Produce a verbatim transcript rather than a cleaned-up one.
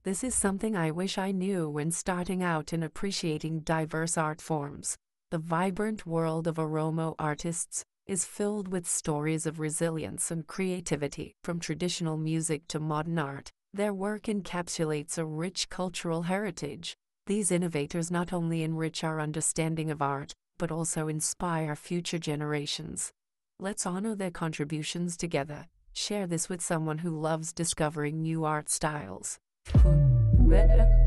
This is something I wish I knew when starting out in appreciating diverse art forms. The vibrant world of Oromo artists is filled with stories of resilience and creativity. From traditional music to modern art, their work encapsulates a rich cultural heritage. These innovators not only enrich our understanding of art, but also inspire future generations. Let's honor their contributions together. Share this with someone who loves discovering new art styles.